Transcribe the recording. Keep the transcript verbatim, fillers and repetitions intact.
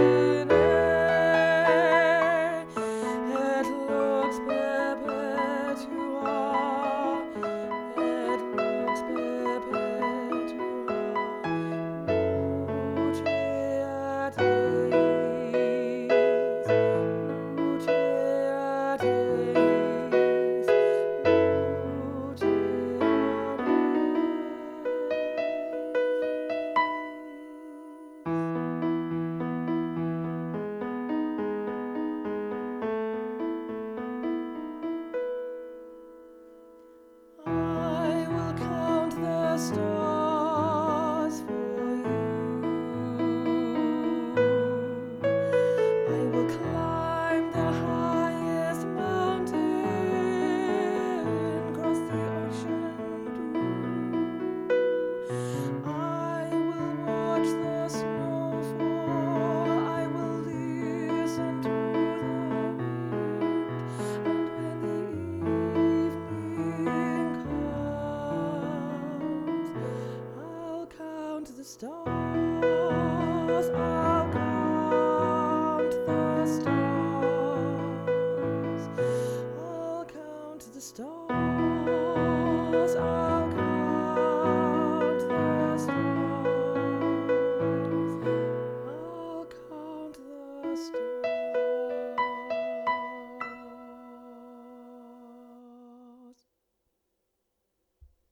Stars for you. I will climb the highest mountain, cross the ocean blue. I will watch the snow fall. I will listen to the wind, and when the evening comes, I'll count the stars, I'll count the stars, I'll count the stars, I'll count the stars, I'll count the stars.